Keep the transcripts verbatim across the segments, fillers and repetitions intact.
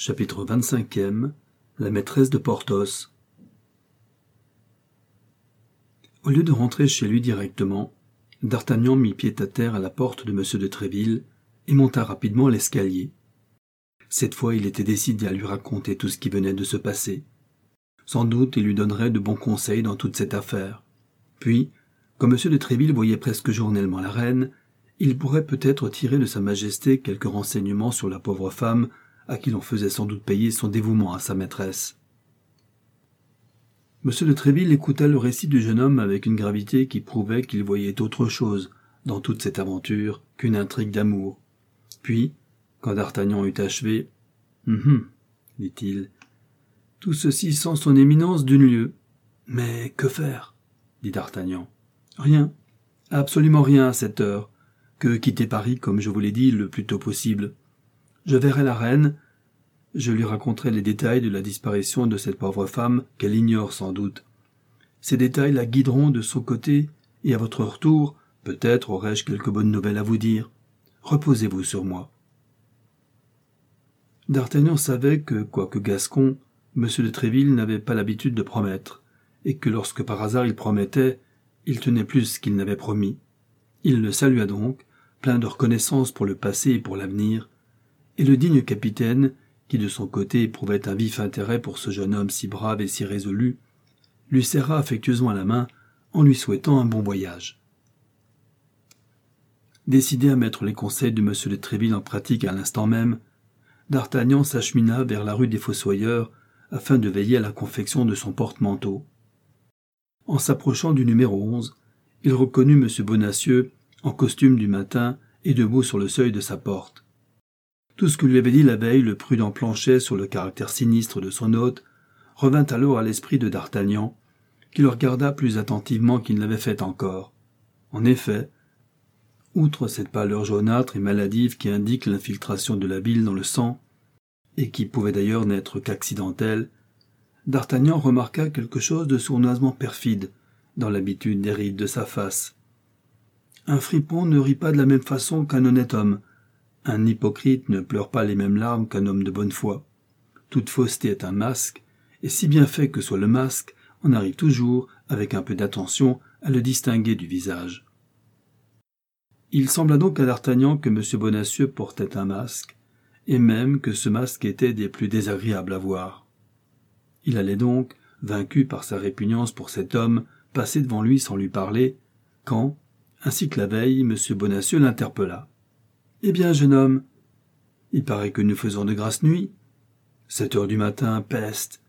Chapitre vingt-cinq. La maîtresse de Porthos. Au lieu de rentrer chez lui directement, D'Artagnan mit pied à terre à la porte de M. de Tréville et monta rapidement l'escalier. Cette fois, il était décidé à lui raconter tout ce qui venait de se passer. Sans doute, il lui donnerait de bons conseils dans toute cette affaire. Puis, comme M. de Tréville voyait presque journellement la reine, il pourrait peut-être tirer de sa majesté quelques renseignements sur la pauvre femme à qui l'on faisait sans doute payer son dévouement à sa maîtresse. M. de Tréville écouta le récit du jeune homme avec une gravité qui prouvait qu'il voyait autre chose dans toute cette aventure qu'une intrigue d'amour. Puis, quand D'Artagnan eut achevé, « Hum, dit-il, « tout ceci sent son éminence d'une lieue. Mais que faire ?» dit D'Artagnan. « Rien, absolument rien à cette heure, que quitter Paris, comme je vous l'ai dit, le plus tôt possible. Je verrai la reine, je lui raconterai les détails de la disparition de cette pauvre femme qu'elle ignore sans doute. Ces détails la guideront de son côté, et à votre retour, peut-être aurai-je quelques bonnes nouvelles à vous dire. Reposez-vous sur moi. » D'Artagnan savait que, quoique gascon, M. de Tréville n'avait pas l'habitude de promettre, et que lorsque par hasard il promettait, il tenait plus qu'il n'avait promis. Il le salua donc, plein de reconnaissance pour le passé et pour l'avenir, et le digne capitaine, qui de son côté éprouvait un vif intérêt pour ce jeune homme si brave et si résolu, lui serra affectueusement la main en lui souhaitant un bon voyage. Décidé à mettre les conseils de M. de Tréville en pratique à l'instant même, D'Artagnan s'achemina vers la rue des Fossoyeurs afin de veiller à la confection de son porte-manteau. En s'approchant du numéro onze, il reconnut M. Bonacieux en costume du matin et debout sur le seuil de sa porte. Tout ce que lui avait dit la veille le prudent Planchet sur le caractère sinistre de son hôte revint alors à l'esprit de D'Artagnan, qui le regarda plus attentivement qu'il ne l'avait fait encore. En effet, outre cette pâleur jaunâtre et maladive qui indique l'infiltration de la bile dans le sang, et qui pouvait d'ailleurs n'être qu'accidentelle, D'Artagnan remarqua quelque chose de sournoisement perfide dans l'habitude des rides de sa face. Un fripon ne rit pas de la même façon qu'un honnête homme. Un hypocrite ne pleure pas les mêmes larmes qu'un homme de bonne foi. Toute fausseté est un masque, et si bien fait que soit le masque, on arrive toujours, avec un peu d'attention, à le distinguer du visage. Il sembla donc à D'Artagnan que M. Bonacieux portait un masque, et même que ce masque était des plus désagréables à voir. Il allait donc, vaincu par sa répugnance pour cet homme, passer devant lui sans lui parler, quand, ainsi que la veille, M. Bonacieux l'interpella. « Eh bien, jeune homme, il paraît que nous faisons de grasses nuits. Sept heures du matin, peste.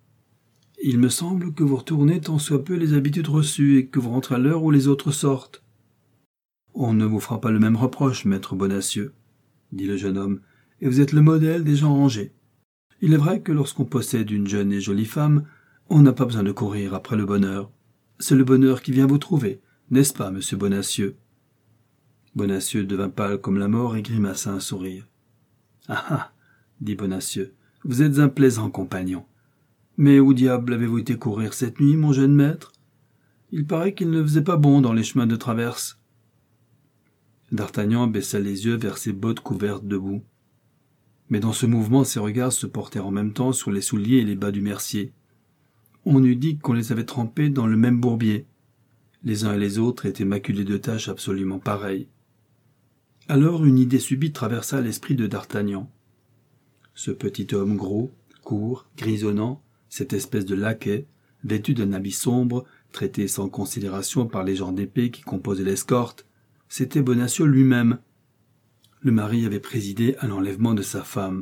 Il me semble que vous retournez tant soit peu les habitudes reçues et que vous rentrez à l'heure où les autres sortent. »« On ne vous fera pas le même reproche, maître Bonacieux, » dit le jeune homme, « et vous êtes le modèle des gens rangés. Il est vrai que lorsqu'on possède une jeune et jolie femme, on n'a pas besoin de courir après le bonheur. C'est le bonheur qui vient vous trouver, n'est-ce pas, monsieur Bonacieux ?» Bonacieux devint pâle comme la mort et grimaça un sourire. « Ah ah, dit Bonacieux, vous êtes un plaisant compagnon. Mais où diable avez-vous été courir cette nuit, mon jeune maître? Il paraît qu'il ne faisait pas bon dans les chemins de traverse. » D'Artagnan baissa les yeux vers ses bottes couvertes de boue. Mais dans ce mouvement, ses regards se portèrent en même temps sur les souliers et les bas du mercier. On eût dit qu'on les avait trempés dans le même bourbier. Les uns et les autres étaient maculés de taches absolument pareilles. Alors une idée subite traversa l'esprit de D'Artagnan. Ce petit homme gros, court, grisonnant, cette espèce de laquais, vêtu d'un habit sombre, traité sans considération par les gens d'épée qui composaient l'escorte, c'était Bonacieux lui-même. Le mari avait présidé à l'enlèvement de sa femme.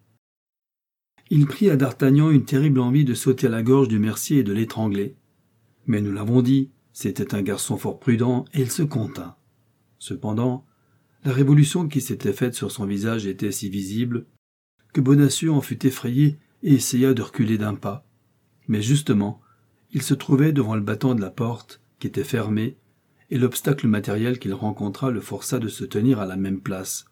Il prit à D'Artagnan une terrible envie de sauter à la gorge du mercier et de l'étrangler. Mais nous l'avons dit, c'était un garçon fort prudent et il se contint. Cependant, la révolution qui s'était faite sur son visage était si visible que Bonacieux en fut effrayé et essaya de reculer d'un pas. Mais justement, il se trouvait devant le battant de la porte, qui était fermée, et l'obstacle matériel qu'il rencontra le força de se tenir à la même place.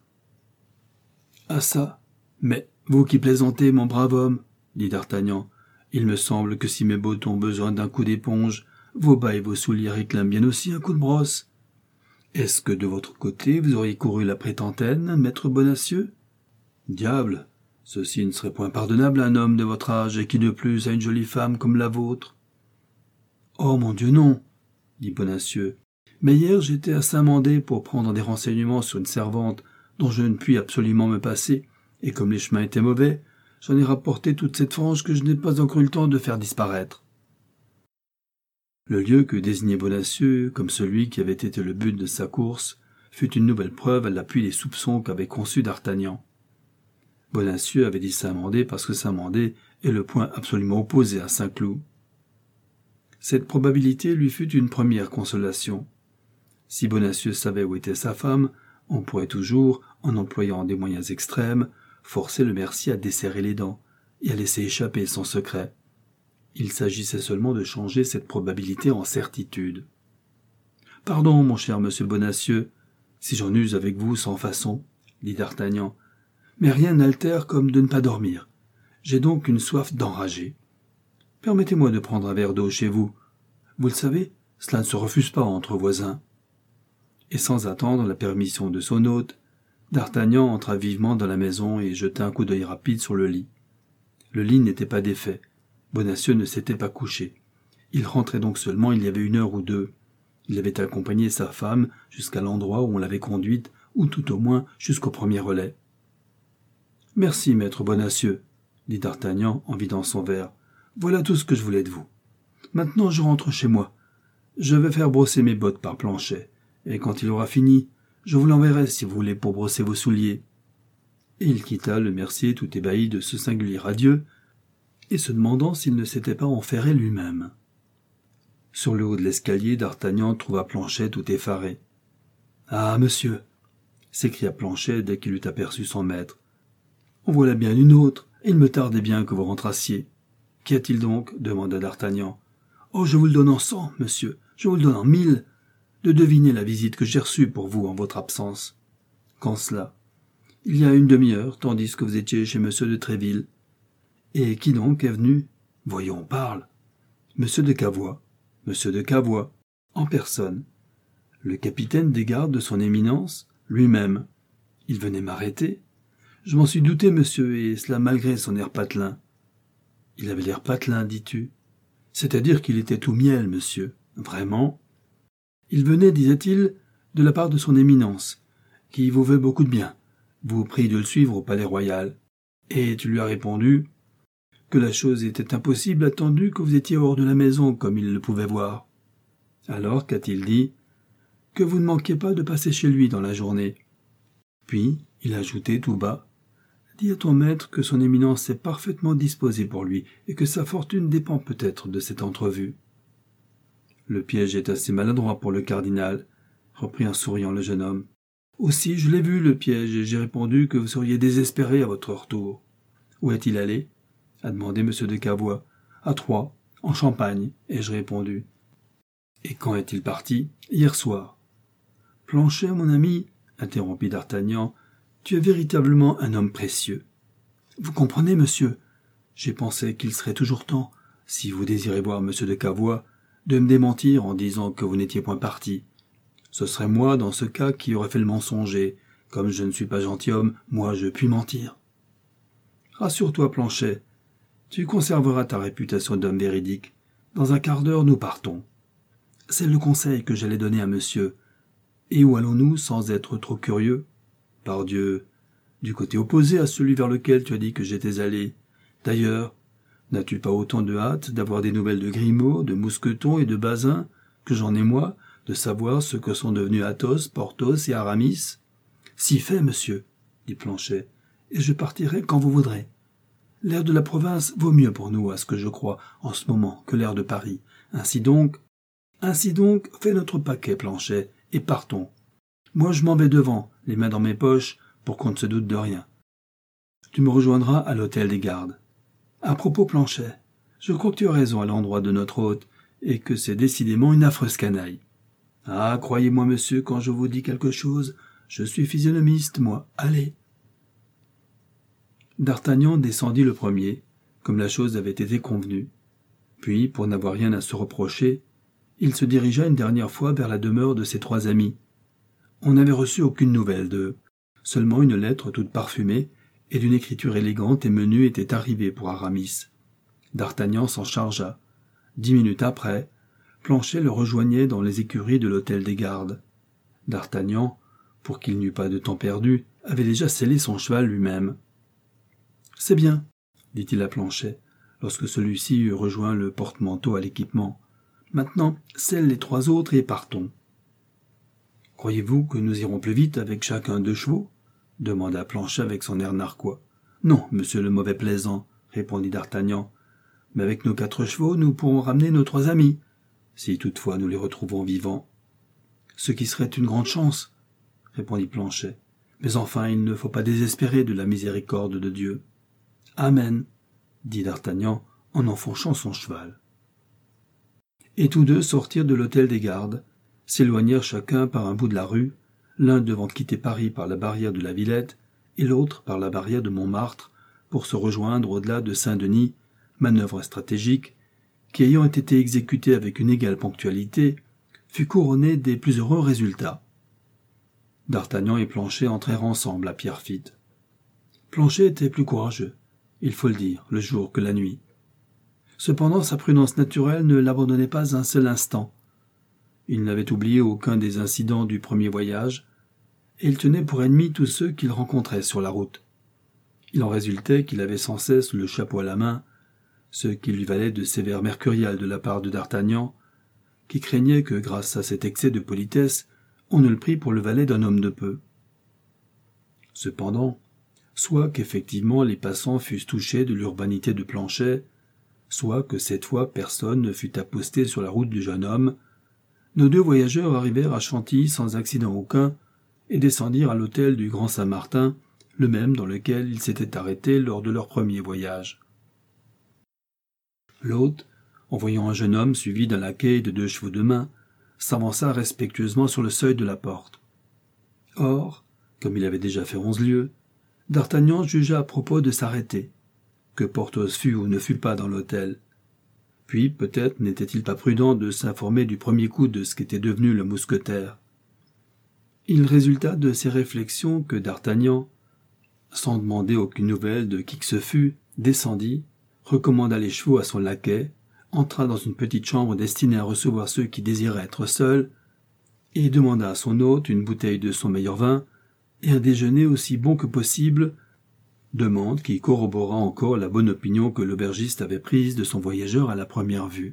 « Ah ça, mais vous qui plaisantez, mon brave homme, dit D'Artagnan, il me semble que si mes bottes ont besoin d'un coup d'éponge, vos bas et vos souliers réclament bien aussi un coup de brosse. Est-ce que de votre côté vous auriez couru la prétentaine, maître Bonacieux? Diable, Ceci ne serait point pardonnable à un homme de votre âge, et qui de plus a une jolie femme comme la vôtre. »« Oh, mon Dieu, non !» dit Bonacieux. « Mais hier j'étais à Saint-Mandé pour prendre des renseignements sur une servante dont je ne puis absolument me passer, et comme les chemins étaient mauvais, j'en ai rapporté toute cette frange que je n'ai pas encore eu le temps de faire disparaître. » Le lieu que désignait Bonacieux comme celui qui avait été le but de sa course fut une nouvelle preuve à l'appui des soupçons qu'avait conçus d'Artagnan. Bonacieux avait dit Saint-Mandé parce que Saint-Mandé est le point absolument opposé à Saint-Cloud. Cette probabilité lui fut une première consolation. Si Bonacieux savait où était sa femme, on pourrait toujours, en employant des moyens extrêmes, forcer le mercier à desserrer les dents et à laisser échapper son secret. Il s'agissait seulement de changer cette probabilité en certitude. « Pardon, mon cher monsieur Bonacieux, si j'en use avec vous sans façon, » dit d'Artagnan, « mais rien n'altère comme de ne pas dormir. J'ai donc une soif d'enrager. Permettez-moi de prendre un verre d'eau chez vous. Vous le savez, cela ne se refuse pas entre voisins. » Et sans attendre la permission de son hôte, d'Artagnan entra vivement dans la maison et jeta un coup d'œil rapide sur le lit. Le lit n'était pas défait. Bonacieux ne s'était pas couché. Il rentrait donc seulement il y avait une heure ou deux. Il avait accompagné sa femme jusqu'à l'endroit où on l'avait conduite, ou tout au moins jusqu'au premier relais. « Merci, maître Bonacieux, » dit d'Artagnan en vidant son verre. « Voilà tout ce que je voulais de vous. Maintenant je rentre chez moi. Je vais faire brosser mes bottes par Planchet, et quand il aura fini, je vous l'enverrai si vous voulez pour brosser vos souliers. » Et il quitta le mercier tout ébahi de ce singulier adieu, et se demandant s'il ne s'était pas enferré lui-même. Sur le haut de l'escalier, d'Artagnan trouva Planchet tout effaré. « Ah, monsieur !» s'écria Planchet dès qu'il eut aperçu son maître. « En voilà bien une autre, et il me tardait bien que vous rentrassiez. »« Qu'y a-t-il donc » demanda d'Artagnan. « Oh, je vous le donne en cent, monsieur, je vous le donne en mille, de deviner la visite que j'ai reçue pour vous en votre absence. »« Quand cela ?»« Il y a une demi-heure, tandis que vous étiez chez monsieur de Tréville. »« Et qui donc est venu ?»« Voyons, parle. »« Monsieur de Cavois. »« Monsieur de Cavois. » En personne. « Le capitaine des gardes de son éminence, lui-même. Il venait m'arrêter. Je m'en suis douté, monsieur, et cela malgré son air patelin. »« Il avait l'air patelin, dis-tu ? C'est-à-dire qu'il était tout miel, monsieur. Vraiment ? Il venait, disait-il, de la part de son éminence, qui vous veut beaucoup de bien, vous prie de le suivre au palais royal. Et tu lui as répondu que la chose était impossible attendu que vous étiez hors de la maison comme il le pouvait voir. Alors qu'a-t-il dit ? Que vous ne manquiez pas de passer chez lui dans la journée. Puis il a ajouté tout bas : dis à ton maître que son éminence est parfaitement disposée pour lui et que sa fortune dépend peut-être de cette entrevue. Le piège est assez maladroit pour le cardinal, reprit en souriant le jeune homme. Aussi, je l'ai vu, le piège, et j'ai répondu que vous seriez désespéré à votre retour. Où est-il allé ? A demandé M. de Cavois. À Troyes, en Champagne, ai-je répondu. Et quand est-il parti ? Hier soir. Planchet, mon ami, interrompit d'Artagnan, tu es véritablement un homme précieux. Vous comprenez, monsieur, j'ai pensé qu'il serait toujours temps, si vous désirez voir M. de Cavois, de me démentir en disant que vous n'étiez point parti. Ce serait moi, dans ce cas, qui aurais fait le mensonger. Comme je ne suis pas gentilhomme, moi je puis mentir. Rassure-toi, Planchet, tu conserveras ta réputation d'homme véridique. Dans un quart d'heure, nous partons. C'est le conseil que j'allais donner à monsieur. Et où allons-nous sans être trop curieux ? Pardieu, du côté opposé à celui vers lequel tu as dit que j'étais allé. D'ailleurs, n'as-tu pas autant de hâte d'avoir des nouvelles de Grimaud, de Mousqueton et de Bazin, que j'en ai moi, de savoir ce que sont devenus Athos, Porthos et Aramis ? Si fait, monsieur, dit Planchet, et je partirai quand vous voudrez. L'air de la province vaut mieux pour nous, à ce que je crois, en ce moment, que l'air de Paris. Ainsi donc, ainsi donc, fais notre paquet, Planchet, et partons. Moi, je m'en vais devant, les mains dans mes poches, pour qu'on ne se doute de rien. Tu me rejoindras à l'hôtel des gardes. À propos, Planchet, je crois que tu as raison à l'endroit de notre hôte, et que c'est décidément une affreuse canaille. Ah, croyez-moi, monsieur, quand je vous dis quelque chose, je suis physionomiste, moi. Allez. D'Artagnan descendit le premier, comme la chose avait été convenue. Puis, pour n'avoir rien à se reprocher, il se dirigea une dernière fois vers la demeure de ses trois amis. On n'avait reçu aucune nouvelle d'eux, seulement une lettre toute parfumée et d'une écriture élégante et menue était arrivé pour Aramis. D'Artagnan s'en chargea. Dix minutes après, Planchet le rejoignait dans les écuries de l'hôtel des Gardes. D'Artagnan, pour qu'il n'eût pas de temps perdu, avait déjà sellé son cheval lui-même. « C'est bien, » dit-il à Planchet, lorsque celui-ci eut rejoint le porte-manteau à l'équipement. « Maintenant, selle les trois autres et partons. »« Croyez-vous que nous irons plus vite avec chacun deux chevaux ?» demanda Planchet avec son air narquois. « Non, monsieur le mauvais plaisant, » répondit d'Artagnan. « Mais avec nos quatre chevaux, nous pourrons ramener nos trois amis, si toutefois nous les retrouvons vivants. »« Ce qui serait une grande chance, » répondit Planchet. « Mais enfin, il ne faut pas désespérer de la miséricorde de Dieu. »« Amen, » dit d'Artagnan en enfourchant son cheval. Et tous deux sortirent de l'hôtel des Gardes, s'éloignèrent chacun par un bout de la rue, l'un devant quitter Paris par la barrière de la Villette et l'autre par la barrière de Montmartre pour se rejoindre au-delà de Saint-Denis, manœuvre stratégique qui, ayant été exécutée avec une égale ponctualité, fut couronnée des plus heureux résultats. D'Artagnan et Planchet entrèrent ensemble à Pierrefitte. Planchet était plus courageux, il faut le dire, le jour que la nuit. Cependant, sa prudence naturelle ne l'abandonnait pas un seul instant. Il n'avait oublié aucun des incidents du premier voyage, et il tenait pour ennemis tous ceux qu'il rencontrait sur la route. Il en résultait qu'il avait sans cesse le chapeau à la main, ce qui lui valait de sévères mercuriales de la part de d'Artagnan, qui craignait que, grâce à cet excès de politesse, on ne le prît pour le valet d'un homme de peu. Cependant, soit qu'effectivement les passants fussent touchés de l'urbanité de Planchet, soit que cette fois personne ne fût aposté sur la route du jeune homme, nos deux voyageurs arrivèrent à Chantilly sans accident aucun et descendirent à l'hôtel du Grand Saint-Martin, le même dans lequel ils s'étaient arrêtés lors de leur premier voyage. L'hôte, en voyant un jeune homme suivi d'un laquais et de deux chevaux de main, s'avança respectueusement sur le seuil de la porte. Or, comme il avait déjà fait onze lieues, d'Artagnan jugea à propos de s'arrêter, que Porthos fût ou ne fût pas dans l'hôtel. Puis, peut-être, n'était-il pas prudent de s'informer du premier coup de ce qu'était devenu le mousquetaire. Il résulta de ces réflexions que d'Artagnan, sans demander aucune nouvelle de qui que ce fût, descendit, recommanda les chevaux à son laquais, entra dans une petite chambre destinée à recevoir ceux qui désiraient être seuls, et demanda à son hôte une bouteille de son meilleur vin et un déjeuner aussi bon que possible, demande qui corrobora encore la bonne opinion que l'aubergiste avait prise de son voyageur à la première vue.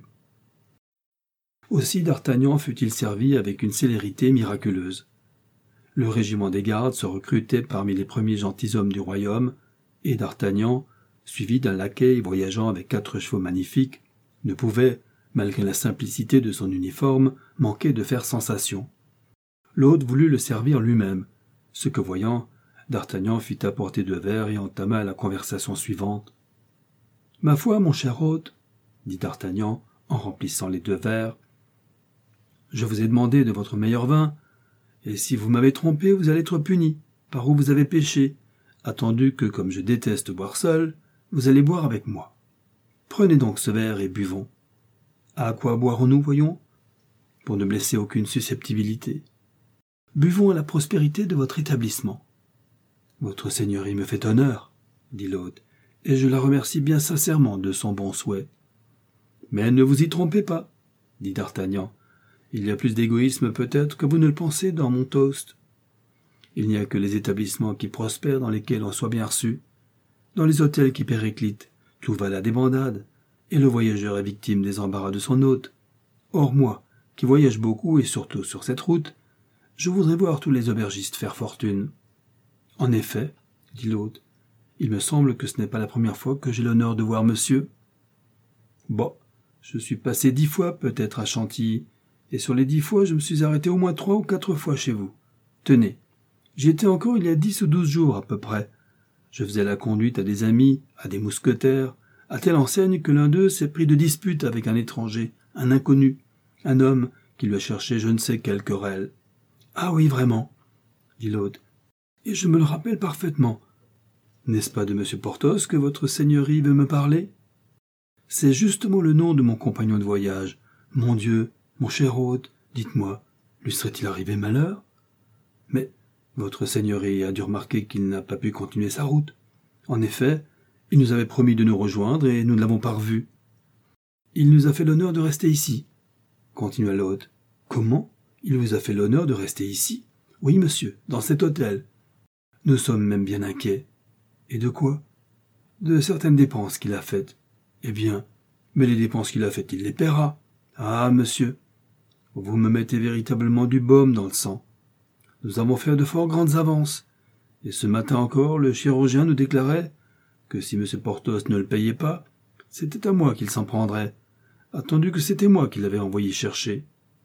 Aussi d'Artagnan fut-il servi avec une célérité miraculeuse. Le régiment des gardes se recrutait parmi les premiers gentilshommes du royaume, et d'Artagnan, suivi d'un laquais voyageant avec quatre chevaux magnifiques, ne pouvait, malgré la simplicité de son uniforme, manquer de faire sensation. L'hôte voulut le servir lui-même, ce que voyant, d'Artagnan fit apporter deux verres et entama la conversation suivante. « Ma foi, mon cher hôte, » dit d'Artagnan en remplissant les deux verres, « je vous ai demandé de votre meilleur vin, et si vous m'avez trompé, vous allez être puni, par où vous avez péché, attendu que, comme je déteste boire seul, vous allez boire avec moi. Prenez donc ce verre et buvons. À quoi boirons-nous, voyons? Pour ne blesser aucune susceptibilité. Buvons à la prospérité de votre établissement. Votre seigneurie me fait honneur, dit l'hôte, et je la remercie bien sincèrement de son bon souhait. Mais ne vous y trompez pas, dit d'Artagnan. Il y a plus d'égoïsme peut-être que vous ne le pensez dans mon toast. Il n'y a que les établissements qui prospèrent dans lesquels on soit bien reçu. Dans les hôtels qui périclitent, tout va à la débandade, et le voyageur est victime des embarras de son hôte. Or moi, qui voyage beaucoup et surtout sur cette route, je voudrais voir tous les aubergistes faire fortune. En effet, dit l'hôte, il me semble que ce n'est pas la première fois que j'ai l'honneur de voir monsieur. Bon, je suis passé dix fois peut-être à Chantilly, et sur les dix fois je me suis arrêté au moins trois ou quatre fois chez vous. Tenez, j'y étais encore il y a dix ou douze jours à peu près. Je faisais la conduite à des amis, à des mousquetaires, à telle enseigne que l'un d'eux s'est pris de dispute avec un étranger, un inconnu, un homme qui lui a cherché je ne sais quelle querelle. « Ah oui, vraiment, » dit l'hôte, « et je me le rappelle parfaitement. N'est-ce pas de M. Porthos que votre seigneurie veut me parler? C'est justement le nom de mon compagnon de voyage. Mon Dieu, mon cher hôte, dites-moi, lui serait-il arrivé malheur? Mais votre seigneurie a dû remarquer qu'il n'a pas pu continuer sa route. En effet, il nous avait promis de nous rejoindre et nous ne l'avons pas revu. Il nous a fait l'honneur de rester ici, continua l'hôte. Comment? Il vous a fait l'honneur de rester ici? Oui, monsieur, dans cet hôtel. Nous sommes même bien inquiets. Et de quoi? De certaines dépenses qu'il a faites. Eh bien, mais les dépenses qu'il a faites, il les paiera. Ah, monsieur, vous me mettez véritablement du baume dans le sang. Nous avons fait de fort grandes avances. Et ce matin encore, le chirurgien nous déclarait que si M. Porthos ne le payait pas, c'était à moi qu'il s'en prendrait, attendu que c'était moi qui l'avais envoyé chercher.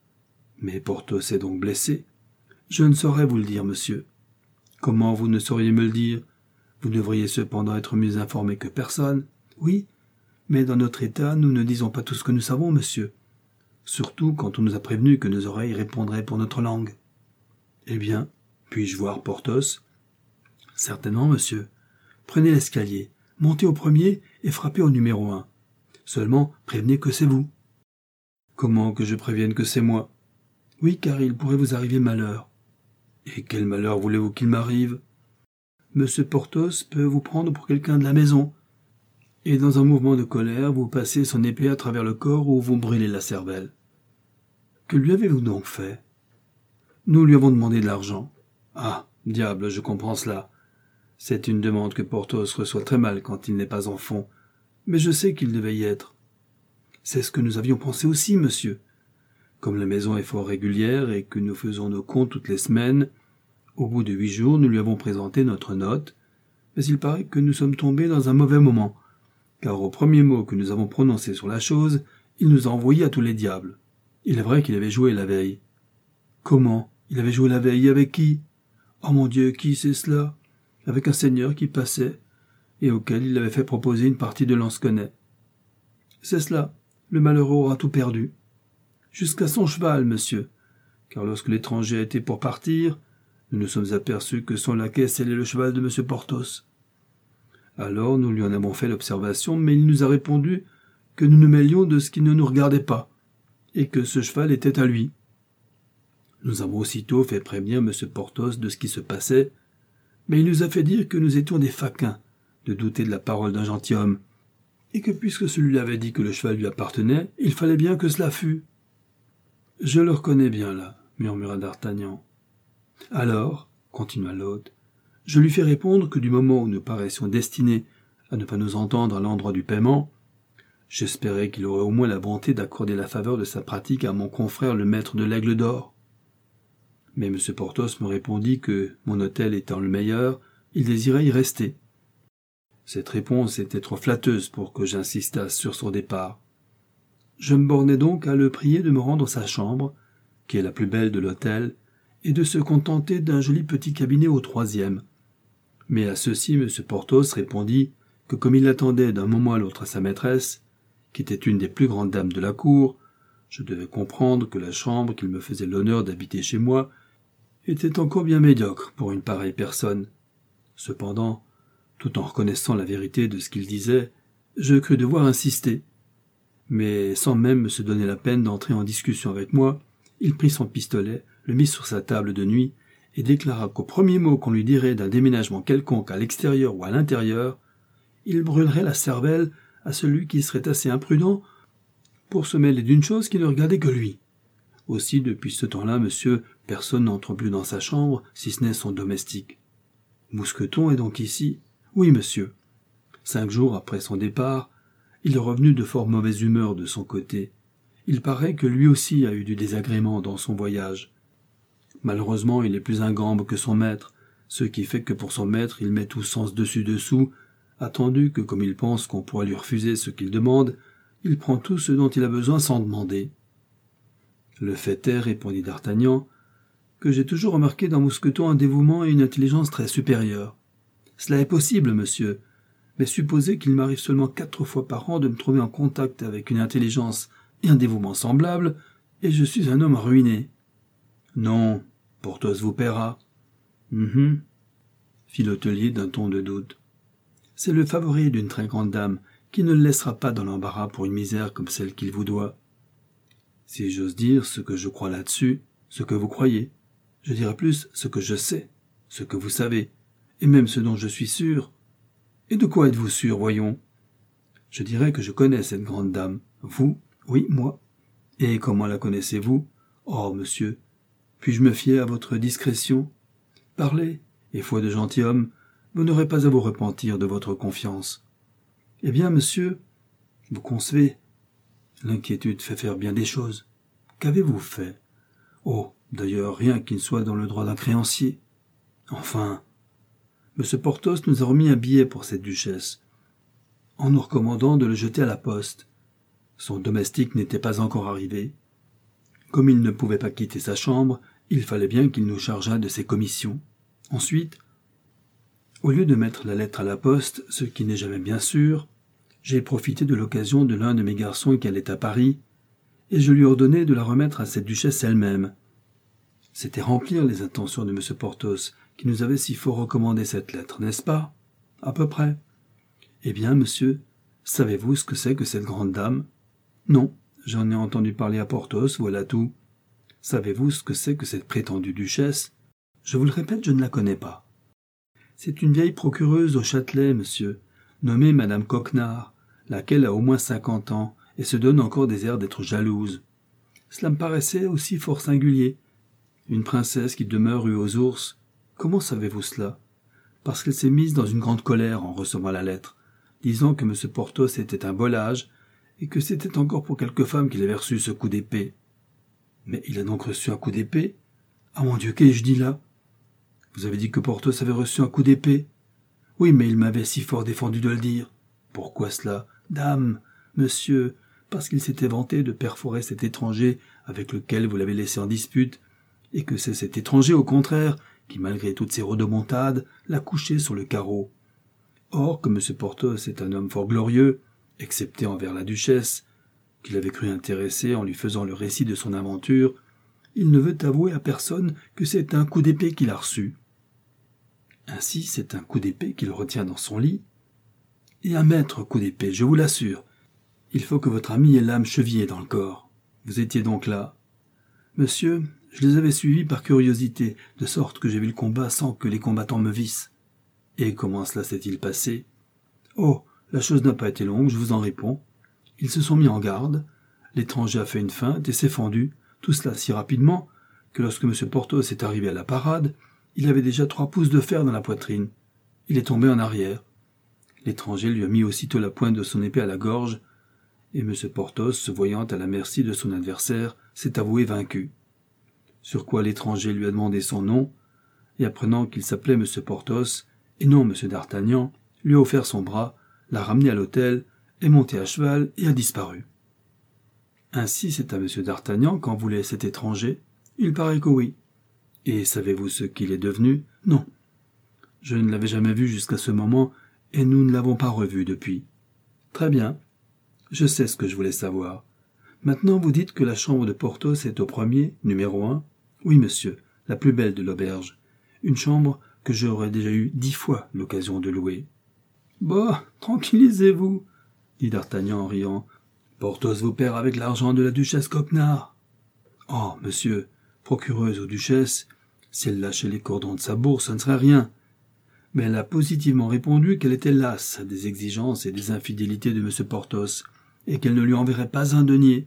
Mais Porthos est donc blessé. Je ne saurais vous le dire, monsieur. Comment vous ne sauriez me le dire? Vous devriez cependant être mieux informé que personne. Oui, mais dans notre état, nous ne disons pas tout ce que nous savons, monsieur. Surtout quand on nous a prévenu que nos oreilles répondraient pour notre langue. Eh bien, puis-je voir Porthos? Certainement, monsieur. Prenez l'escalier, montez au premier et frappez au numéro un. Seulement, prévenez que c'est vous. Comment que je prévienne que c'est moi? Oui, car il pourrait vous arriver malheur. Et quel malheur voulez-vous qu'il m'arrive? Monsieur Porthos peut vous prendre pour quelqu'un de la maison, et dans un mouvement de colère, vous passez son épée à travers le corps ou vous brûlez la cervelle. Que lui avez-vous donc fait? Nous lui avons demandé de l'argent. Ah, diable, je comprends cela. C'est une demande que Porthos reçoit très mal quand il n'est pas en fonds, mais je sais qu'il devait y être. C'est ce que nous avions pensé aussi, monsieur. Comme la maison est fort régulière et que nous faisons nos comptes toutes les semaines, au bout de huit jours, nous lui avons présenté notre note, mais il paraît que nous sommes tombés dans un mauvais moment, car au premier mot que nous avons prononcé sur la chose, il nous a envoyés à tous les diables. Il est vrai qu'il avait joué la veille. Comment? Il avait joué la veille avec qui? Oh mon Dieu, qui c'est cela? Avec un seigneur qui passait, et auquel il avait fait proposer une partie de lansquenet. C'est cela, le malheureux aura tout perdu. Jusqu'à son cheval, monsieur, car lorsque l'étranger était pour partir, nous nous sommes aperçus que son laquais scellait le cheval de M. Porthos. Alors nous lui en avons fait l'observation, mais il nous a répondu que nous nous mêlions de ce qui ne nous regardait pas, et que ce cheval était à lui. Nous avons aussitôt fait prévenir M. Porthos de ce qui se passait, mais il nous a fait dire que nous étions des faquins, de douter de la parole d'un gentilhomme, et que puisque celui-là avait dit que le cheval lui appartenait, il fallait bien que cela fût. « Je le reconnais bien là, » murmura d'Artagnan. « Alors, » continua l'hôte, « je lui fais répondre que du moment où nous paraissions destinés à ne pas nous entendre à l'endroit du paiement, j'espérais qu'il aurait au moins la bonté d'accorder la faveur de sa pratique à mon confrère le maître de l'Aigle d'Or. Mais M. Porthos me répondit que, mon hôtel étant le meilleur, il désirait y rester. Cette réponse était trop flatteuse pour que j'insistasse sur son départ. Je me bornai donc à le prier de me rendre sa chambre, qui est la plus belle de l'hôtel, et de se contenter d'un joli petit cabinet au troisième. Mais à ceci M. Porthos répondit que comme il attendait d'un moment à l'autre à sa maîtresse, qui était une des plus grandes dames de la cour, je devais comprendre que la chambre qu'il me faisait l'honneur d'habiter chez moi était encore bien médiocre pour une pareille personne. Cependant, tout en reconnaissant la vérité de ce qu'il disait, je crus devoir insister. Mais sans même se donner la peine d'entrer en discussion avec moi, il prit son pistolet, le mit sur sa table de nuit, et déclara qu'au premier mot qu'on lui dirait d'un déménagement quelconque à l'extérieur ou à l'intérieur, il brûlerait la cervelle à celui qui serait assez imprudent pour se mêler d'une chose qui ne regardait que lui. Aussi, depuis ce temps-là, monsieur, personne n'entre plus dans sa chambre, si ce n'est son domestique. Mousqueton est donc ici? Oui, monsieur. Cinq jours après son départ, il est revenu de fort mauvaise humeur de son côté. Il paraît que lui aussi a eu du désagrément dans son voyage. Malheureusement, il est plus ingambe que son maître, ce qui fait que pour son maître, il met tout sens dessus-dessous, attendu que comme il pense qu'on pourra lui refuser ce qu'il demande, il prend tout ce dont il a besoin sans demander. Le fait est, répondit d'Artagnan, que j'ai toujours remarqué dans Mousqueton un dévouement et une intelligence très supérieure. Cela est possible, monsieur, mais supposez qu'il m'arrive seulement quatre fois par an de me trouver en contact avec une intelligence et un dévouement semblables, et je suis un homme ruiné. Non, Porthos vous paiera. Hum, fit l'hôtelier d'un ton de doute. C'est le favori d'une très grande dame qui ne le laissera pas dans l'embarras pour une misère comme celle qu'il vous doit. Si j'ose dire ce que je crois là-dessus, ce que vous croyez, je dirai plus ce que je sais, ce que vous savez, et même ce dont je suis sûr. Et de quoi êtes-vous sûr, voyons? Je dirais que je connais cette grande dame. Vous? Oui, moi. Et comment la connaissez-vous? Oh, monsieur, puis-je me fier à votre discrétion? Parlez, et foi de gentilhomme, vous n'aurez pas à vous repentir de votre confiance. Eh bien, monsieur, vous concevez, l'inquiétude fait faire bien des choses. Qu'avez-vous fait? Oh, d'ailleurs, rien qui ne soit dans le droit d'un créancier. Enfin, M. Porthos nous a remis un billet pour cette duchesse, en nous recommandant de le jeter à la poste. Son domestique n'était pas encore arrivé. Comme il ne pouvait pas quitter sa chambre, il fallait bien qu'il nous chargeât de ses commissions. Ensuite, au lieu de mettre la lettre à la poste, ce qui n'est jamais bien sûr, j'ai profité de l'occasion de l'un de mes garçons qui allait à Paris, et je lui ordonnai de la remettre à cette duchesse elle-même. C'était remplir les intentions de M. Porthos, qui nous avait si fort recommandé cette lettre, n'est-ce pas? À peu près. Eh bien, monsieur, savez-vous ce que c'est que cette grande dame? Non, j'en ai entendu parler à Porthos, voilà tout. Savez-vous ce que c'est que cette prétendue duchesse? Je vous le répète, je ne la connais pas. C'est une vieille procureuse au Châtelet, monsieur, nommée Madame Coquenard, laquelle a au moins cinquante ans, et se donne encore des airs d'être jalouse. Cela me paraissait aussi fort singulier. Une princesse qui demeure rue aux Ours. Comment savez-vous cela? Parce qu'elle s'est mise dans une grande colère en recevant la lettre, disant que M. Porthos était un volage, et que c'était encore pour quelque femme qu'il avait reçu ce coup d'épée. Mais il a donc reçu un coup d'épée? Ah mon Dieu, qu'ai-je dit là? Vous avez dit que Porthos avait reçu un coup d'épée? Oui, mais il m'avait si fort défendu de le dire. Pourquoi cela? Dame, monsieur, parce qu'il s'était vanté de perforer cet étranger avec lequel vous l'avez laissé en dispute, et que c'est cet étranger, au contraire, qui, malgré toutes ses rodomontades, l'a couché sur le carreau. Or, comme M. Porthos est un homme fort glorieux, excepté envers la duchesse, qu'il avait cru intéresser en lui faisant le récit de son aventure, il ne veut avouer à personne que c'est un coup d'épée qu'il a reçu. Ainsi, c'est un coup d'épée qu'il retient dans son lit, et un maître coup d'épée, je vous l'assure. Il faut que votre ami ait l'âme chevillée dans le corps. Vous étiez donc là. Monsieur, je les avais suivis par curiosité, de sorte que j'ai vu le combat sans que les combattants me vissent. Et comment cela s'est-il passé? Oh, la chose n'a pas été longue, je vous en réponds. Ils se sont mis en garde, l'étranger a fait une feinte et s'est fendu, tout cela si rapidement que lorsque M. Porthos est arrivé à la parade, il avait déjà trois pouces de fer dans la poitrine. Il est tombé en arrière. L'étranger lui a mis aussitôt la pointe de son épée à la gorge, et M. Porthos, se voyant à la merci de son adversaire, s'est avoué vaincu. Sur quoi l'étranger lui a demandé son nom, et apprenant qu'il s'appelait M. Porthos, et non M. d'Artagnan, lui a offert son bras, l'a ramené à l'hôtel, est monté à cheval et a disparu. Ainsi c'est à M. d'Artagnan qu'en voulait cet étranger? Il paraît que oui. Et savez-vous ce qu'il est devenu? Non. Je ne l'avais jamais vu jusqu'à ce moment, et nous ne l'avons pas revu depuis. Très bien. Je sais ce que je voulais savoir. Maintenant vous dites que la chambre de Porthos est au premier, numéro un? Oui, monsieur, la plus belle de l'auberge. Une chambre que j'aurais déjà eu dix fois l'occasion de louer. Bah, tranquillisez-vous, dit d'Artagnan en riant. Porthos vous perd avec l'argent de la duchesse Coquenard. Oh, monsieur, procureuse ou duchesse, si elle lâchait les cordons de sa bourse, ce ne serait rien. Mais elle a positivement répondu qu'elle était lasse des exigences et des infidélités de M. Porthos, et qu'elle ne lui enverrait pas un denier.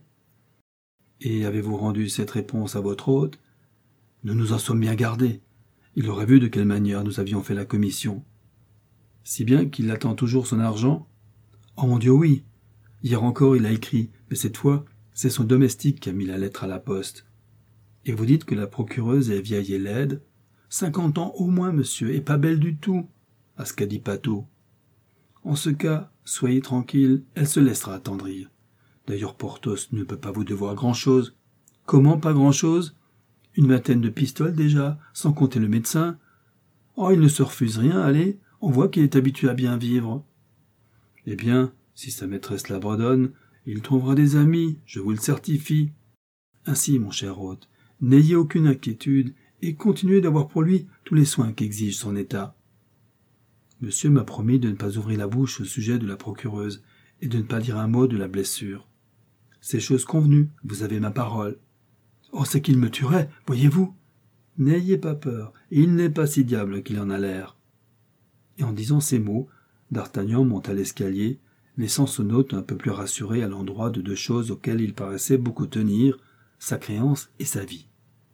Et avez-vous rendu cette réponse à votre hôte? Nous nous en sommes bien gardés. Il aurait vu de quelle manière nous avions fait la commission. Si bien qu'il attend toujours son argent? Oh mon Dieu, oui. Hier encore il a écrit, mais cette fois, c'est son domestique qui a mis la lettre à la poste. Et vous dites que la procureuse est vieille et laide? Cinquante ans au moins, monsieur, et pas belle du tout, à ce qu'a dit Patou. En ce cas, soyez tranquille, elle se laissera attendrir. D'ailleurs, Porthos ne peut pas vous devoir grand-chose. Comment pas grand-chose? Une vingtaine de pistoles déjà, sans compter le médecin. Oh, il ne se refuse rien, allez, on voit qu'il est habitué à bien vivre. Eh bien, si sa maîtresse l'abandonne, il trouvera des amis, je vous le certifie. Ainsi, mon cher hôte, n'ayez aucune inquiétude et continuez d'avoir pour lui tous les soins qu'exige son état. Monsieur m'a promis de ne pas ouvrir la bouche au sujet de la procureuse et de ne pas dire un mot de la blessure. C'est chose convenue, vous avez ma parole. Oh, c'est qu'il me tuerait, voyez-vous. N'ayez pas peur, et il n'est pas si diable qu'il en a l'air. Et en disant ces mots, D'Artagnan monta l'escalier, laissant son hôte un peu plus rassuré à l'endroit de deux choses auxquelles il paraissait beaucoup tenir, sa créance et sa vie.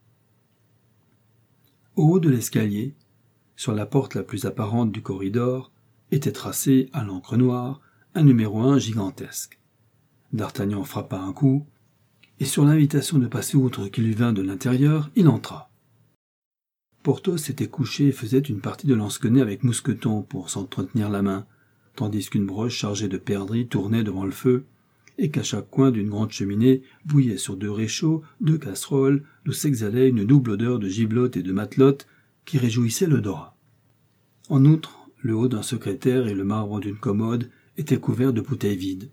Au haut de l'escalier, sur la porte la plus apparente du corridor, était tracé, à l'encre noire, un numéro un gigantesque. D'Artagnan frappa un coup, et sur l'invitation de passer outre qui lui vint de l'intérieur, il entra. Porthos s'était couché et faisait une partie de lansquenet avec Mousqueton pour s'entretenir la main, tandis qu'une broche chargée de perdrix tournait devant le feu, et qu'à chaque coin d'une grande cheminée bouillaient sur deux réchauds deux casseroles d'où s'exhalait une double odeur de giblotte et de matelote qui réjouissait l'odorat. En outre, le haut d'un secrétaire et le marbre d'une commode étaient couverts de bouteilles vides.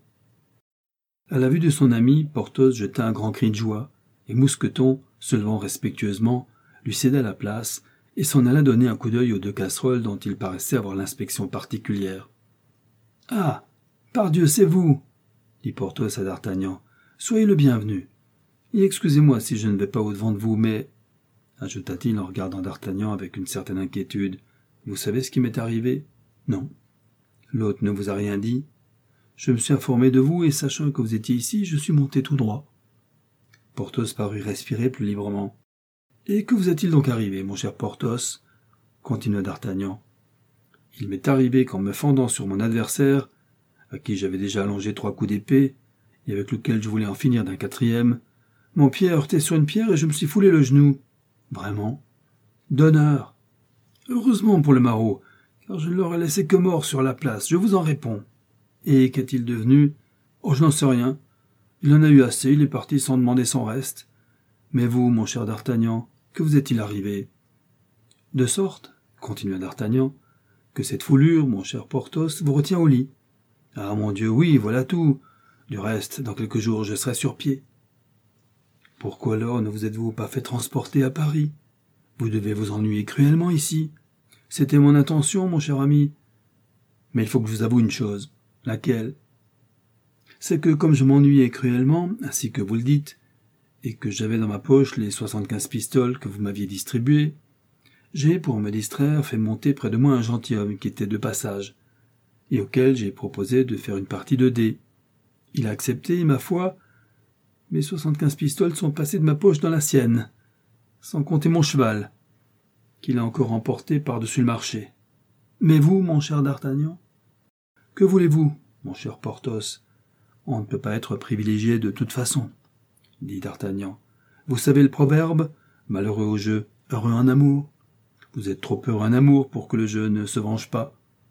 À la vue de son ami, Porthos jeta un grand cri de joie, et Mousqueton, se levant respectueusement, lui céda la place et s'en alla donner un coup d'œil aux deux casseroles dont il paraissait avoir l'inspection particulière. « Ah, pardieu, c'est vous !» dit Porthos à D'Artagnan. « Soyez le bienvenu. Et excusez-moi si je ne vais pas au-devant de vous, mais... » ajouta-t-il en regardant D'Artagnan avec une certaine inquiétude. « Vous savez ce qui m'est arrivé ? » ?»« Non. »« L'hôte ne vous a rien dit ? » ?»« Je me suis informé de vous, et sachant que vous étiez ici, je suis monté tout droit. » Porthos parut respirer plus librement. « Et que vous est-il donc arrivé, mon cher Porthos ?» continua D'Artagnan. « Il m'est arrivé qu'en me fendant sur mon adversaire, à qui j'avais déjà allongé trois coups d'épée, et avec lequel je voulais en finir d'un quatrième, mon pied a heurté sur une pierre et je me suis foulé le genou. Vraiment. D'honneur. Heureusement pour le maraud, car je ne l'aurais laissé que mort sur la place, je vous en réponds. Et qu'est-il devenu ? Oh, je n'en sais rien. Il en a eu assez, il est parti sans demander son reste. Mais vous, mon cher D'Artagnan, que vous est-il arrivé ? De sorte, continua D'Artagnan, que cette foulure, mon cher Porthos, vous retient au lit. Ah, mon Dieu, oui, voilà tout. Du reste, dans quelques jours, je serai sur pied. Pourquoi alors ne vous êtes-vous pas fait transporter à Paris ? Vous devez vous ennuyer cruellement ici. C'était mon intention, mon cher ami. Mais il faut que je vous avoue une chose. Laquelle ? C'est que comme je m'ennuyais cruellement, ainsi que vous le dites, et que j'avais dans ma poche les soixante-quinze pistoles que vous m'aviez distribuées, j'ai, pour me distraire, fait monter près de moi un gentilhomme qui était de passage, et auquel j'ai proposé de faire une partie de dés. Il a accepté, ma foi. Mes soixante-quinze pistoles sont passées de ma poche dans la sienne, sans compter mon cheval, qu'il a encore emporté par-dessus le marché. Mais vous, mon cher D'Artagnan ? Que voulez-vous, mon cher Porthos ? On ne peut pas être privilégié de toute façon, dit D'Artagnan. Vous savez le proverbe, malheureux au jeu, heureux en amour. Vous êtes trop heureux en amour pour que le jeu ne se venge pas.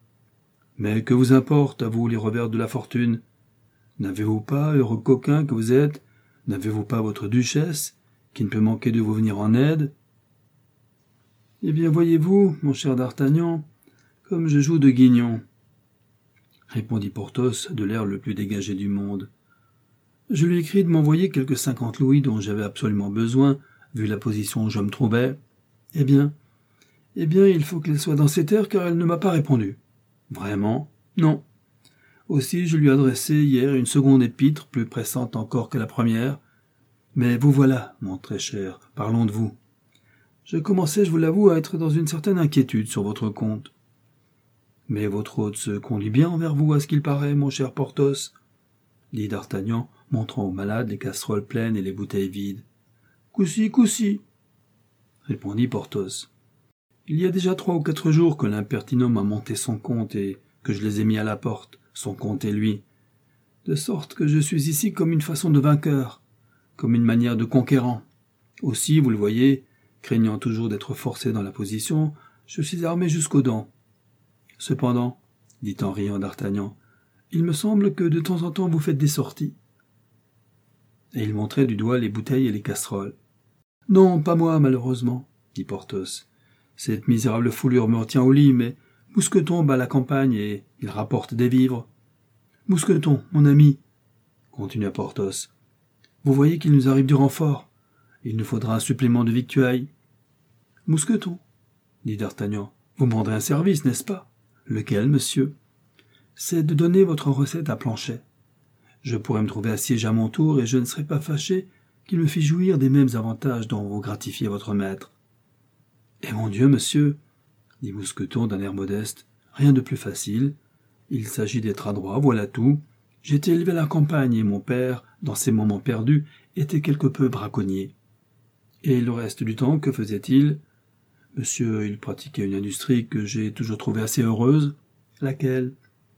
Mais que vous importe, à vous, les revers de la fortune ? N'avez-vous pas, heureux coquin que vous êtes, n'avez-vous pas votre duchesse, qui ne peut manquer de vous venir en aide ? Eh bien, voyez-vous, mon cher D'Artagnan, comme je joue de guignon, répondit Porthos de l'air le plus dégagé du monde. Je lui écris de m'envoyer quelques cinquante louis dont j'avais absolument besoin, vu la position où je me trouvais. Eh bien, eh bien, il faut qu'elle soit dans ses terres, car elle ne m'a pas répondu. Vraiment ? Non. Aussi, je lui ai adressé hier une seconde épître, plus pressante encore que la première. Mais vous voilà, mon très cher, parlons de vous. Je commençais, je vous l'avoue, à être dans une certaine inquiétude sur votre compte. Mais votre hôte se conduit bien envers vous, à ce qu'il paraît, mon cher Porthos, dit D'Artagnan, montrant au malade les casseroles pleines et les bouteilles vides. Coussi, coussi, répondit Porthos. Il y a déjà trois ou quatre jours que l'impertinent m'a monté son compte et que je les ai mis à la porte, son compte et lui, de sorte que je suis ici comme une façon de vainqueur, comme une manière de conquérant. Aussi, vous le voyez, craignant toujours d'être forcé dans la position, je suis armé jusqu'aux dents. Cependant, dit en riant D'Artagnan, il me semble que de temps en temps vous faites des sorties. Et il montrait du doigt les bouteilles et les casseroles. Non, pas moi, malheureusement, dit Porthos. Cette misérable foulure me retient au lit, mais Mousqueton bat la campagne et il rapporte des vivres. Mousqueton, mon ami, continua Porthos, vous voyez qu'il nous arrive du renfort. Il nous faudra un supplément de victuailles. Mousqueton, dit D'Artagnan, vous me rendrez un service, n'est-ce pas? Lequel, monsieur? C'est de donner votre recette à Planchet. Je pourrais me trouver assiégé à mon tour et je ne serais pas fâché qu'il me fît jouir des mêmes avantages dont vous gratifiez votre maître. Eh mon Dieu, monsieur, dit Mousqueton d'un air modeste, rien de plus facile, Il s'agit d'être adroit, voilà tout. J'ai été élevé à la campagne et mon père, dans ses moments perdus, était quelque peu braconnier. Et le reste du temps, que faisait-il ? Monsieur, il pratiquait une industrie que j'ai toujours trouvée assez heureuse. Laquelle ?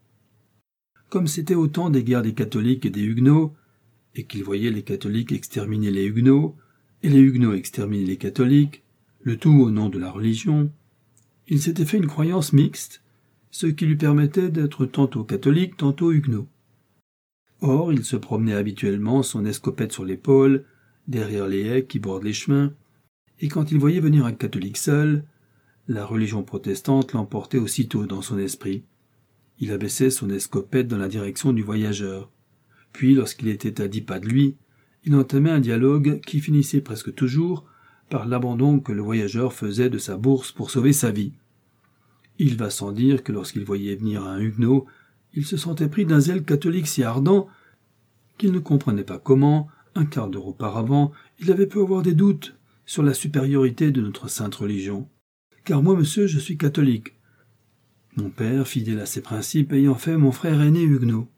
Comme c'était au temps des guerres des catholiques et des huguenots, et qu'il voyait les catholiques exterminer les huguenots, et les huguenots exterminer les catholiques, le tout au nom de la religion, il s'était fait une croyance mixte, ce qui lui permettait d'être tantôt catholique, tantôt huguenot. Or, il se promenait habituellement son escopette sur l'épaule, derrière les haies qui bordent les chemins, et quand il voyait venir un catholique seul, la religion protestante l'emportait aussitôt dans son esprit. Il abaissait son escopette dans la direction du voyageur. Puis, lorsqu'il était à dix pas de lui, il entamait un dialogue qui finissait presque toujours par l'abandon que le voyageur faisait de sa bourse pour sauver sa vie. Il va sans dire que lorsqu'il voyait venir un huguenot, il se sentait pris d'un zèle catholique si ardent qu'il ne comprenait pas comment, un quart d'heure auparavant, il avait pu avoir des doutes sur la supériorité de notre sainte religion. Car moi, monsieur, je suis catholique. Mon père, fidèle à ses principes, ayant fait mon frère aîné huguenot.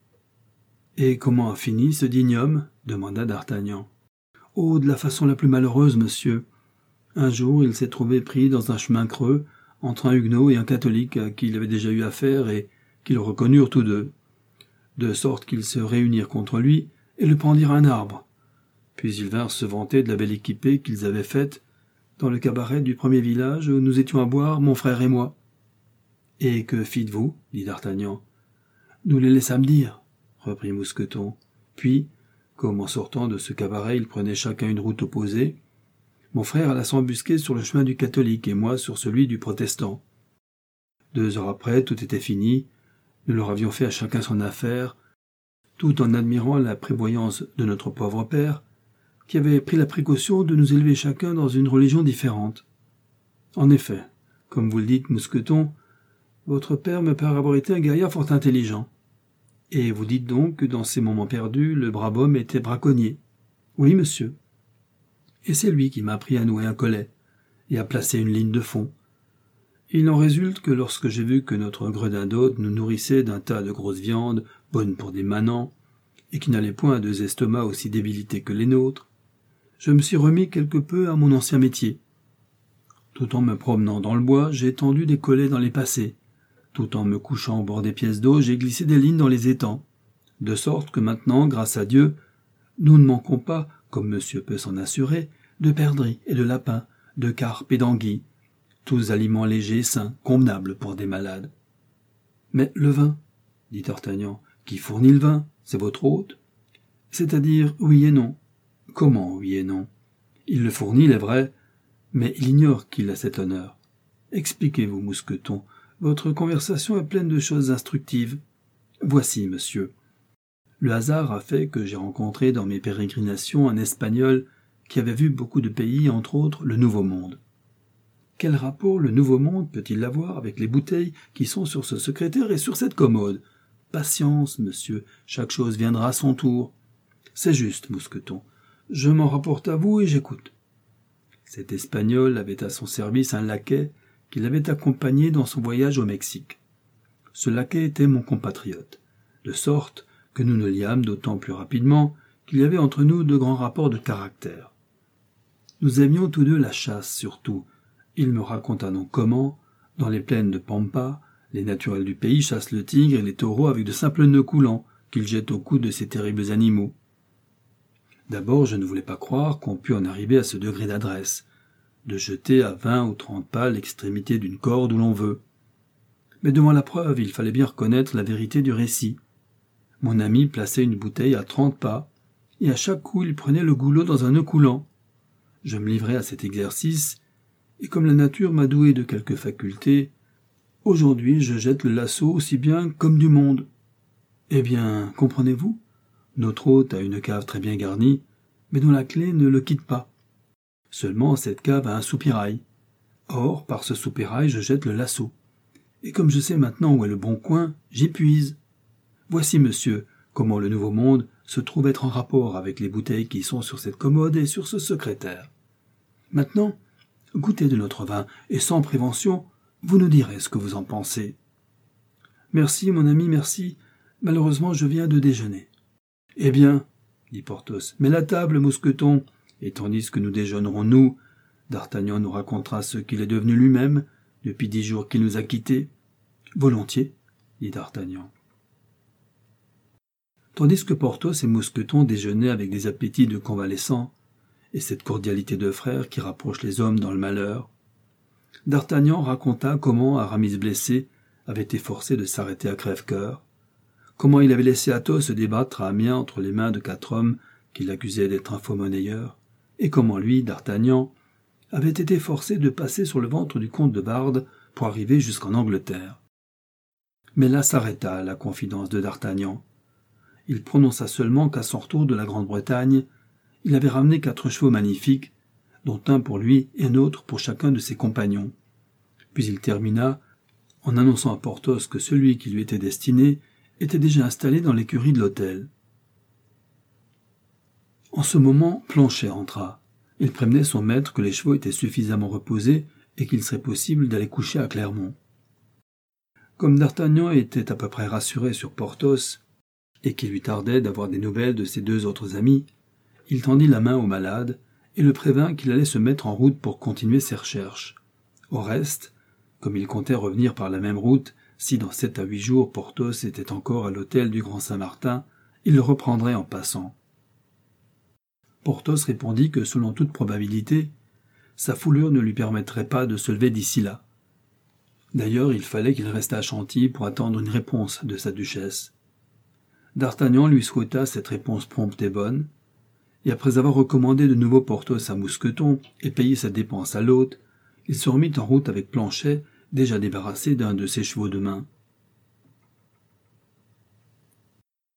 Et comment a fini ce digne homme ? Demanda d'Artagnan. Oh, de la façon la plus malheureuse, monsieur. Un jour, il s'est trouvé pris dans un chemin creux entre un huguenot et un catholique à qui il avait déjà eu affaire et qu'ils reconnurent tous deux, de sorte qu'ils se réunirent contre lui et le pendirent à un arbre. Puis ils vinrent se vanter de la belle équipée qu'ils avaient faite dans le cabaret du premier village où nous étions à boire, mon frère et moi. « Et que fîtes-vous » dit d'Artagnan. « Nous les laissâmes dire, » reprit Mousqueton. Puis, comme en sortant de ce cabaret ils prenaient chacun une route opposée, mon frère alla s'embusquer sur le chemin du catholique et moi sur celui du protestant. Deux heures après, tout était fini, nous leur avions fait à chacun son affaire, tout en admirant la prévoyance de notre pauvre père, qui avait pris la précaution de nous élever chacun dans une religion différente. En effet, comme vous le dites, Mousqueton, votre père me paraît avoir été un gaillard fort intelligent. Et vous dites donc que dans ces moments perdus, le brave homme était braconnier. Oui, monsieur. Et c'est lui qui m'a appris à nouer un collet et à placer une ligne de fond. Il en résulte que lorsque j'ai vu que notre gredin d'hôte nous nourrissait d'un tas de grosses viandes, bonnes pour des manants, et qui n'allaient point à deux estomacs aussi débilités que les nôtres, je me suis remis quelque peu à mon ancien métier. Tout en me promenant dans le bois, j'ai tendu des collets dans les passés. Tout en me couchant au bord des pièces d'eau, j'ai glissé des lignes dans les étangs. De sorte que maintenant, grâce à Dieu, nous ne manquons pas, comme monsieur peut s'en assurer, de perdrix et de lapins, de carpes et d'anguilles, tous aliments légers, sains, convenables pour des malades. « Mais le vin, » dit D'Artagnan, « qui fournit le vin, c'est votre hôte ?»« C'est-à-dire, oui et non. »« Comment, oui et non ? Il le fournit, il est vrai, mais il ignore qu'il a cet honneur. Expliquez-vous, Mousqueton, votre conversation est pleine de choses instructives. Voici, monsieur. Le hasard a fait que j'ai rencontré dans mes pérégrinations un Espagnol qui avait vu beaucoup de pays, entre autres le Nouveau Monde. Quel rapport le Nouveau Monde peut-il avoir avec les bouteilles qui sont sur ce secrétaire et sur cette commode ? Patience, monsieur, chaque chose viendra à son tour. C'est juste, Mousqueton. Je m'en rapporte à vous et j'écoute. Cet Espagnol avait à son service un laquais qui l'avait accompagné dans son voyage au Mexique. Ce laquais était mon compatriote, de sorte que nous nous liâmes d'autant plus rapidement qu'il y avait entre nous de grands rapports de caractère. Nous aimions tous deux la chasse surtout. Il me raconta donc comment, dans les plaines de Pampa, les naturels du pays chassent le tigre et les taureaux avec de simples nœuds coulants qu'ils jettent au cou de ces terribles animaux. D'abord, je ne voulais pas croire qu'on pût en arriver à ce degré d'adresse, de jeter à vingt ou trente pas l'extrémité d'une corde où l'on veut. Mais devant la preuve, il fallait bien reconnaître la vérité du récit. Mon ami plaçait une bouteille à trente pas, et à chaque coup il prenait le goulot dans un nœud coulant. Je me livrai à cet exercice, et comme la nature m'a doué de quelques facultés, aujourd'hui je jette le lasso aussi bien comme du monde. Eh bien, comprenez-vous ? Notre hôte a une cave très bien garnie, mais dont la clé ne le quitte pas. Seulement cette cave a un soupirail. Or, par ce soupirail, je jette le lasso. Et comme je sais maintenant où est le bon coin, j'y puise. Voici, monsieur, comment le Nouveau Monde se trouve être en rapport avec les bouteilles qui sont sur cette commode et sur ce secrétaire. Maintenant, goûtez de notre vin, et sans prévention, vous nous direz ce que vous en pensez. « Merci, mon ami, merci. Malheureusement, je viens de déjeuner. »« Eh bien, dit Porthos, mets la table, Mousqueton, et tandis que nous déjeunerons, nous, D'Artagnan nous racontera ce qu'il est devenu lui-même depuis dix jours qu'il nous a quittés. »« Volontiers, dit D'Artagnan. » Tandis que Porthos et Mousqueton déjeunaient avec des appétits de convalescents, et cette cordialité de frères qui rapproche les hommes dans le malheur, D'Artagnan raconta comment Aramis blessé avait été forcé de s'arrêter à Crèvecoeur, comment il avait laissé Athos se débattre à Amiens entre les mains de quatre hommes qui l'accusaient d'être un faux monnayeur, et comment lui, D'Artagnan, avait été forcé de passer sur le ventre du comte de Wardes pour arriver jusqu'en Angleterre. Mais là s'arrêta la confidence de D'Artagnan. Il prononça seulement qu'à son retour de la Grande-Bretagne, il avait ramené quatre chevaux magnifiques, dont un pour lui et un autre pour chacun de ses compagnons. Puis il termina en annonçant à Porthos que celui qui lui était destiné était déjà installé dans l'écurie de l'hôtel. En ce moment, Planchet entra. Il prévenait son maître que les chevaux étaient suffisamment reposés et qu'il serait possible d'aller coucher à Clermont. Comme D'Artagnan était à peu près rassuré sur Porthos, et qu'il lui tardait d'avoir des nouvelles de ses deux autres amis, il tendit la main au malade et le prévint qu'il allait se mettre en route pour continuer ses recherches. Au reste, comme il comptait revenir par la même route, si dans sept à huit jours Porthos était encore à l'hôtel du Grand Saint-Martin, il le reprendrait en passant. Porthos répondit que, selon toute probabilité, sa foulure ne lui permettrait pas de se lever d'ici là. D'ailleurs, il fallait qu'il restât à Chantilly pour attendre une réponse de sa duchesse. D'Artagnan lui souhaita cette réponse prompte et bonne, et après avoir recommandé de nouveau Porthos à Mousqueton et payé sa dépense à l'hôte, il se remit en route avec Planchet, déjà débarrassé d'un de ses chevaux de main.